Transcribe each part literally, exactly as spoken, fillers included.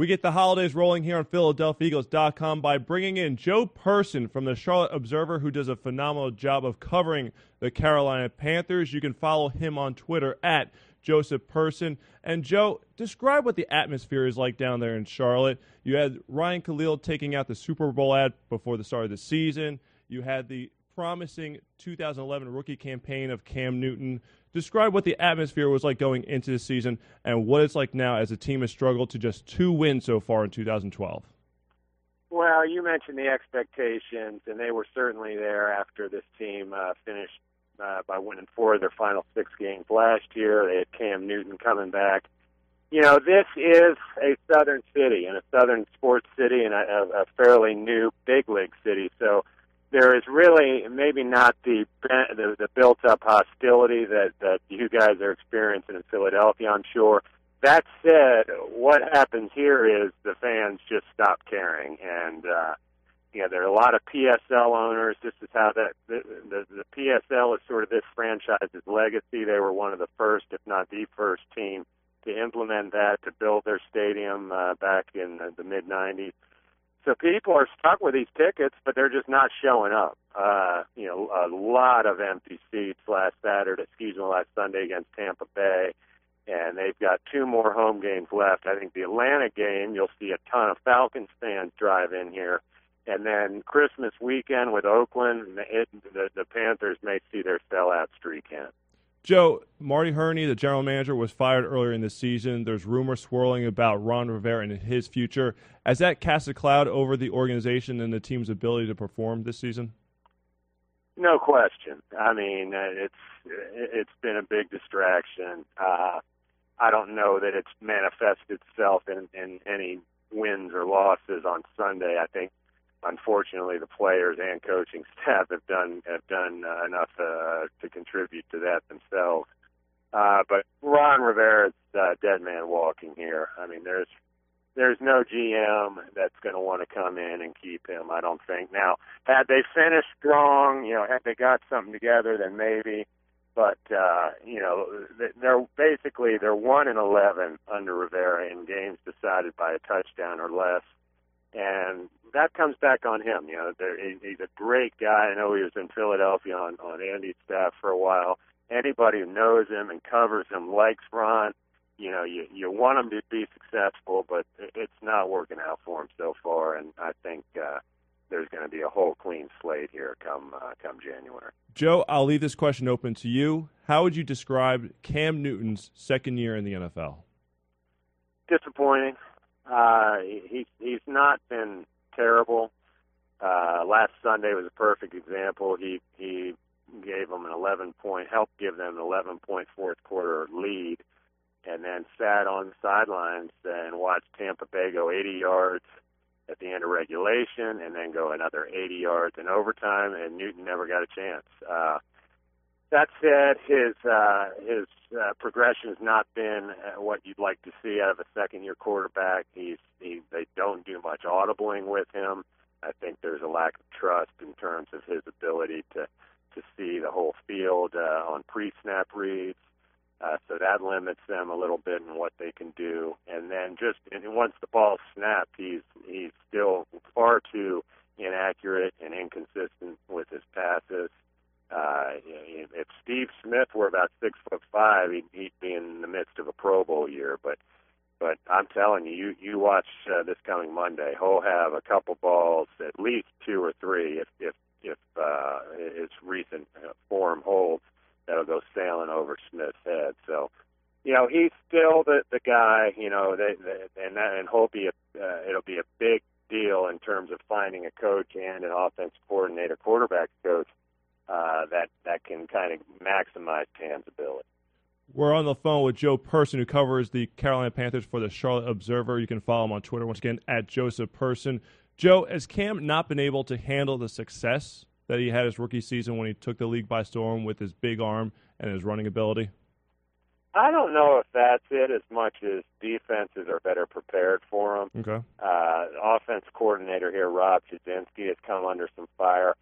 We get the holidays rolling here on Philadelphia Eagles dot com by bringing in Joe Person from the Charlotte Observer, who does a phenomenal job of covering the Carolina Panthers. You can follow him on Twitter at Joseph Person. And, Joe, describe what the atmosphere is like down there in Charlotte. You had Ryan Khalil taking out the Super Bowl ad before the start of the season. You had the promising two thousand eleven rookie campaign of Cam Newton. Describe what the atmosphere was like going into the season and what it's like now as the team has struggled to just two wins so far in two thousand twelve. Well, you mentioned the expectations, and they were certainly there after this team uh, finished uh, by winning four of their final six games last year. They had Cam Newton coming back. You know, this is a southern city and a southern sports city and a, a fairly new big league city, so there is really maybe not the the, the built-up hostility that, that you guys are experiencing in Philadelphia, I'm sure. That said, what happens here is the fans just stop caring. And, uh, you know, there are a lot of P S L owners. This is how that the, the, the P S L is sort of this franchise's legacy. They were one of the first, if not the first team to implement that, to build their stadium uh, back in the, the mid nineties. So people are stuck with these tickets, but they're just not showing up. Uh, you know, a lot of empty seats last Saturday, excuse me, last Sunday against Tampa Bay, and they've got two more home games left. I think the Atlanta game, you'll see a ton of Falcons fans drive in here, and then Christmas weekend with Oakland, it, the, the Panthers may see their sellout streak end. Joe, Marty Herney, the general manager, was fired earlier in the season. There's rumors swirling about Ron Rivera and his future. Has that cast a cloud over the organization and the team's ability to perform this season? No question. I mean, it's it's been a big distraction. Uh, I don't know that it's manifested itself in, in any wins or losses on Sunday. I think, unfortunately, the players and coaching staff have done have done uh, enough uh, to contribute to that themselves. Uh, but Ron Rivera's uh, dead man walking here. I mean, there's there's no G M that's going to want to come in and keep him, I don't think. Now, had they finished strong, you know, had they got something together, then maybe. But uh, you know, they're basically they're one and eleven under Rivera in games decided by a touchdown or less. And that comes back on him. You know, he's a great guy. I know he was in Philadelphia on, on Andy's staff for a while. Anybody who knows him and covers him likes Ron. You know, you, you want him to be successful, but it's not working out for him so far. And I think uh, there's going to be a whole clean slate here come uh, come January. Joe, I'll leave this question open to you. How would you describe Cam Newton's second year in the N F L? Disappointing. Uh, he, he's not been terrible. Uh, last Sunday was a perfect example. He he gave them an eleven point, helped give them an eleven point fourth quarter lead, and then sat on the sidelines and watched Tampa Bay go eighty yards at the end of regulation, and then go another eighty yards in overtime, and Newton never got a chance. Uh, That said, his uh, his uh, progression has not been uh, what you'd like to see out of a second-year quarterback. He's he, they don't do much audibling with him. I think there's a lack of trust in terms of his ability to to see the whole field uh, on pre-snap reads. Uh, so that limits them a little bit in what they can do. And then just and once the ball's snapped, he's he's still far too inaccurate and inconsistent with his passes. Uh, if Steve Smith were about six foot five, he'd, he'd be in the midst of a Pro Bowl year. But, but I'm telling you, you, you watch uh, this coming Monday. He'll have a couple balls, at least two or three, if if if uh, his recent form holds, that'll go sailing over Smith's head. So, you know, he's still the the guy. You know, they, they, and that, and he'll be a, uh, it'll be a big deal in terms of finding a coach and an offensive coordinator, quarterback coach. Uh, that, that can kind of maximize Cam's ability. We're on the phone with Joe Person, who covers the Carolina Panthers for the Charlotte Observer. You can follow him on Twitter, once again, at Joseph Person. Joe, has Cam not been able to handle the success that he had his rookie season when he took the league by storm with his big arm and his running ability? I don't know if that's it as much as defenses are better prepared for him. Okay. Uh, offense coordinator here, Rob Chudzinski, has come under some fire.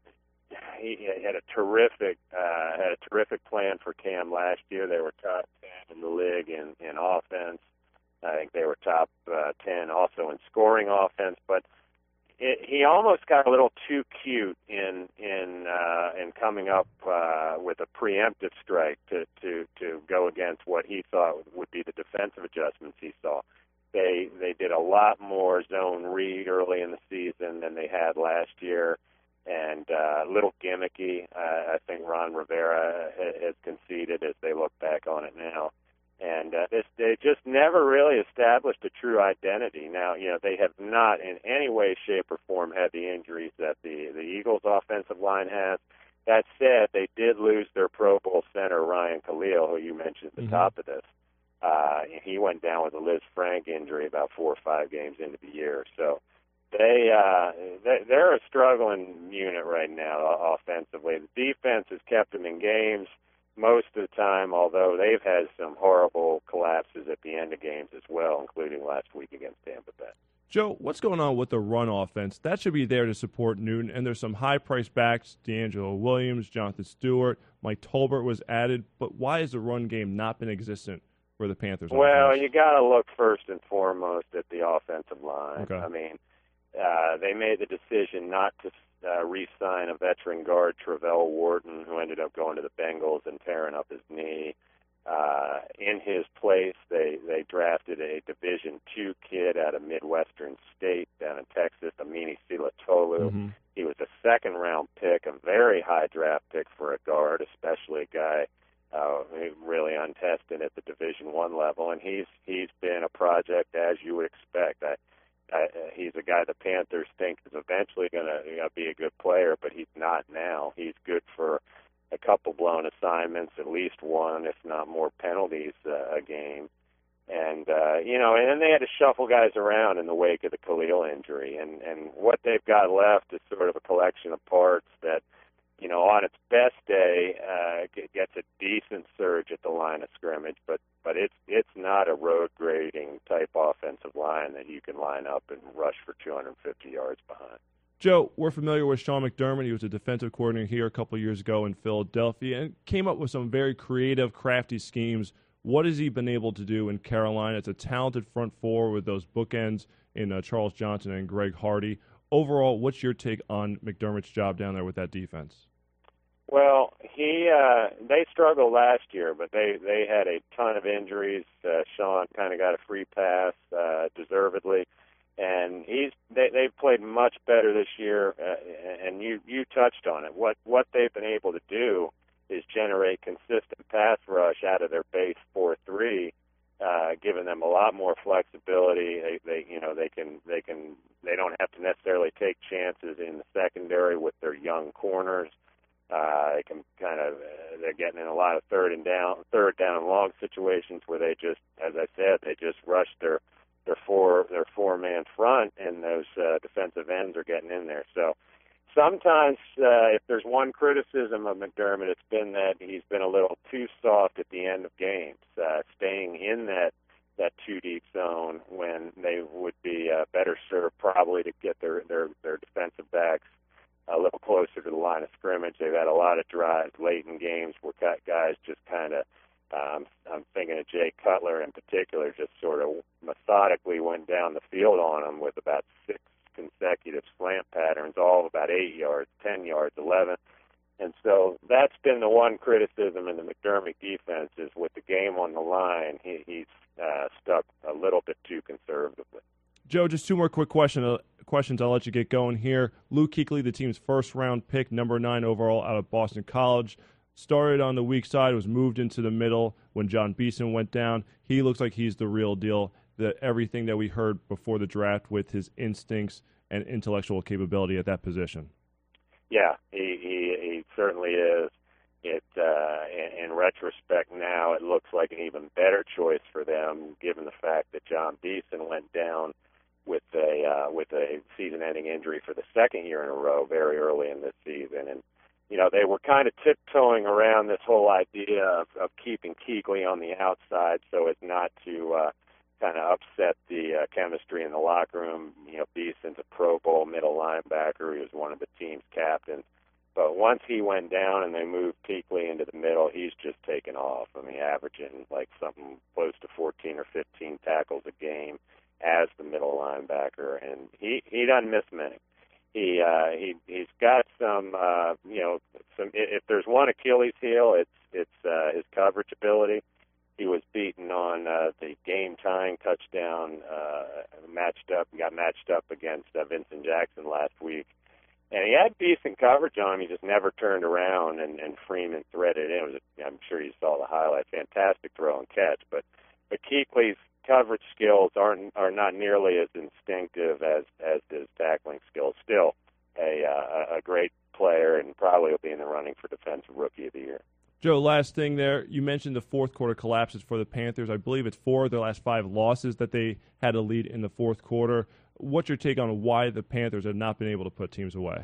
He had a terrific uh, had a terrific plan for Cam last year. They were top ten in the league in, in offense. I think they were top uh, ten also in scoring offense, but it, he almost got a little too cute in in uh, in coming up uh, with a preemptive strike to, to, to go against what he thought would be the defensive adjustments he saw. They they did a lot more zone read early in the season than they had last year, and uh, a little gimmicky. Uh, I think Ron Rivera has conceded as they look back on it now. And uh, this, they just never really established a true identity. Now, you know, they have not in any way, shape, or form had the injuries that the, the Eagles' offensive line has. That said, they did lose their Pro Bowl center, Ryan Khalil, who you mentioned at the mm-hmm. top of this. Uh, he went down with a Liz Frank injury about four or five games into the year. So they, uh, they, they're a struggling unit right now offensively. The defense has kept them in games most of the time, although they've had some horrible collapses at the end of games as well, including last week against Tampa Bay. Joe, what's going on with the run offense? That should be there to support Newton, and there's some high-priced backs, D'Angelo Williams, Jonathan Stewart, Mike Tolbert was added, but why has the run game not been existent for the Panthers? Well, offense? You got to look first and foremost at the offensive line. Okay. I mean, uh, they made the decision not to Uh, re-sign a veteran guard, Travell Wharton, who ended up going to the Bengals and tearing up his knee. Uh, in his place, they, they drafted a Division two kid out of Midwestern State down in Texas, Amini Silatolu. Mm-hmm. He was a second-round pick, a very high draft pick for a guard, especially a guy uh, really untested at the Division one level, and he's he's been a project as you would expect. I, Uh, he's a guy the Panthers think is eventually going to you know, be a good player, but he's not now. He's good for a couple blown assignments, at least one, if not more penalties uh, a game. And, uh, you know, and then they had to shuffle guys around in the wake of the Khalil injury. And, and what they've got left is sort of a collection of parts that, you know, on its best day, uh, gets a decent surge at the line of scrimmage, but but it's it's not a road grading type offensive line that you can line up and rush for two hundred fifty yards behind. Joe, we're familiar with Sean McDermott. He was a defensive coordinator here a couple of years ago in Philadelphia and came up with some very creative, crafty schemes. What has he been able to do in Carolina? It's a talented front four with those bookends in uh, Charles Johnson and Greg Hardy. Overall, what's your take on McDermott's job down there with that defense? Well, he uh, they struggled last year, but they, they had a ton of injuries. Uh, Sean kind of got a free pass, uh, deservedly, and he's they they've played much better this year. Uh, and you you touched on it. What what they've been able to do is generate consistent pass rush out of their base four three, uh, giving them a lot more flexibility. They, they you know they can they can they don't have to necessarily take chances in the secondary with their young corners. Uh, they can kind of, uh, they're getting in a lot of third and down, third down and long situations where they just, as I said, they just rush their, their four, their four man front, and those uh, defensive ends are getting in there. So sometimes, uh, if there's one criticism of McDermott, it's been that he's been a little too soft at the end of games, uh, staying in that that two deep zone when they would be uh, better served probably to get their their their defensive backs a little closer to the line of scrimmage. They've had a lot of drives late in games where guys just kind of, um, I'm thinking of Jay Cutler in particular, just sort of methodically went down the field on them with about six consecutive slant patterns, all about eight yards, ten yards, eleven. And so that's been the one criticism in the McDermott defense is with the game on the line, he, he's uh, stuck a little bit too conservatively. Joe, just two more quick question, uh, questions. I'll let you get going here. Luke Kuechly, the team's first-round pick, number nine overall out of Boston College, started on the weak side, was moved into the middle when John Beeson went down. He looks like he's the real deal, the, everything that we heard before the draft with his instincts and intellectual capability at that position. Yeah, he, he, he certainly is. It uh, in, in retrospect now, it looks like an even better choice for them, given the fact that John Beeson went down with a uh, with a season-ending injury for the second year in a row, very early in this season, and you know they were kind of tiptoeing around this whole idea of, of keeping Kuechly on the outside so as not to uh, kind of upset the uh, chemistry in the locker room. You know, Beeson's a Pro Bowl middle linebacker. He was one of the team's captains. but once he went down and they moved Kuechly into the middle, he's just taken off. I mean, averaging like something close to fourteen or fifteen tackles a game as the middle linebacker, and he he doesn't miss many. He uh, he he's got some uh, you know some. If there's one Achilles heel, it's it's uh, his coverage ability. He was beaten on uh, the game-tying touchdown, uh, matched up, got matched up against uh, Vincent Jackson last week. And he had decent coverage on him. He just never turned around, and, and Freeman threaded in. It was a, I'm sure you saw the highlight. Fantastic throw and catch. But, but Kuechly's coverage skills aren't are not nearly as instinctive as, as his tackling skills. Still a, uh, a great player, and probably will be in the running for Defensive Rookie of the Year. Joe, last thing there, you mentioned the fourth quarter collapses for the Panthers. I believe it's four of their last five losses that they had a lead in the fourth quarter. What's your take on why the Panthers have not been able to put teams away?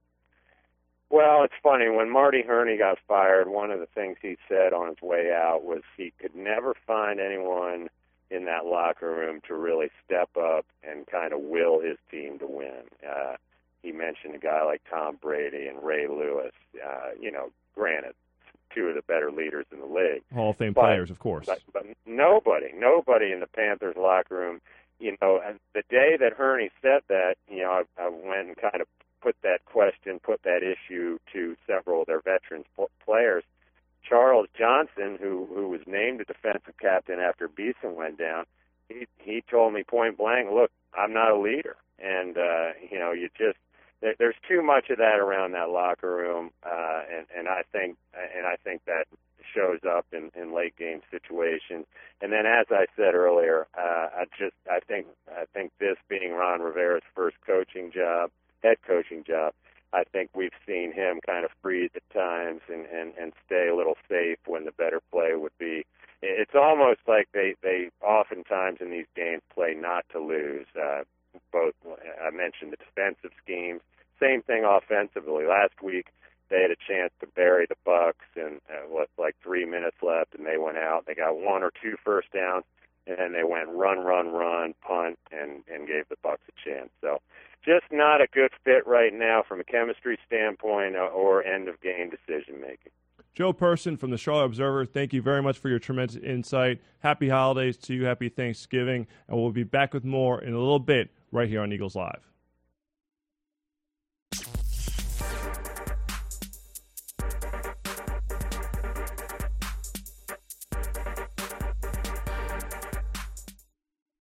Well, it's funny. When Marty Hurney got fired, one of the things he said on his way out was he could never find anyone in that locker room to really step up and kind of will his team to win. Uh, he mentioned a guy like Tom Brady and Ray Lewis, uh, you know, granted, two of the better leaders in the league. Hall of Fame but, players, of course. But, but nobody, nobody in the Panthers locker room, you know, and the day that Hurney said that, you know, I, I went and kind of put that question, put that issue to several of their veterans players. Charles Johnson, who who was named a defensive captain after Beeson went down, he he told me point blank, look, I'm not a leader. And, uh, you know, you just, there's too much of that around that locker room, uh, and, and I think and I think that shows up in, in late game situations. And then, as I said earlier, uh, I just I think I think this being Ron Rivera's first coaching job, head coaching job, I think we've seen him kind of freeze at times and, and, and stay a little safe when the better play would be. It's almost like they they oftentimes in these games play not to lose. Uh, both I mentioned the defensive schemes. Same thing offensively. Last week they had a chance to bury the Bucks, and uh, what like three minutes left, and they went out. They got one or two first downs, and then they went run, run, run, punt, and and gave the Bucks a chance. So just not a good fit right now from a chemistry standpoint or end of game decision making. Joe Person from the Charlotte Observer, thank you very much for your tremendous insight. Happy holidays to you. Happy Thanksgiving, and we'll be back with more in a little bit right here on Eagles Live.